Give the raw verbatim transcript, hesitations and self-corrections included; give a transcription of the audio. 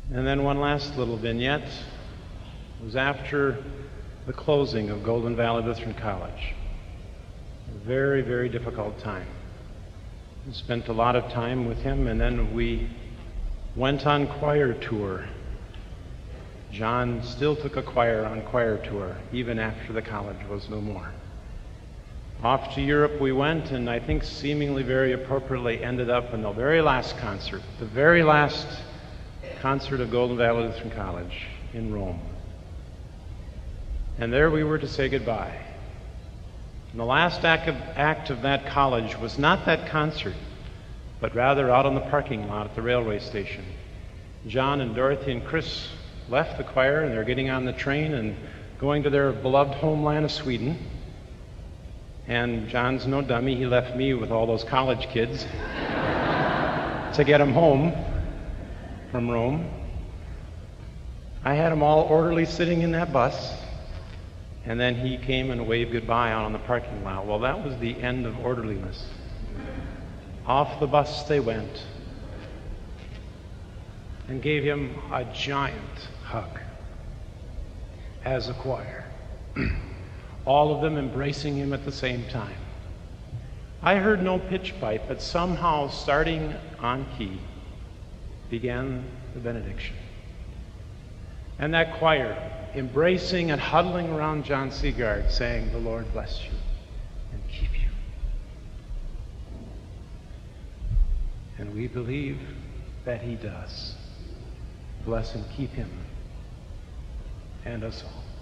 And then one last little vignette. It was after the closing of Golden Valley Lutheran College. A very, very difficult time. We spent a lot of time with him, and then we went on choir tour. John still took a choir on choir tour, even after the college was no more. Off to Europe we went, and I think seemingly very appropriately ended up in the very last concert, the very last concert of Golden Valley Lutheran College in Rome. And there we were to say goodbye. And the last act of, act of that college was not that concert, but rather out on the parking lot at the railway station. John and Dorothy and Chris left the choir, and they're getting on the train and going to their beloved homeland of Sweden. And John's no dummy. He left me with all those college kids to get them home from Rome. I had them all orderly sitting in that bus, and then he came and waved goodbye out on the parking lot. Well, that was the end of orderliness. Off the bus they went and gave him a giant hug as a choir, all of them embracing him at the same time. I heard no pitch pipe, but somehow, starting on key, began the benediction. And that choir, embracing and huddling around John Seagard, saying, "The Lord bless you and keep you." And we believe that he does. Bless and keep him and us all.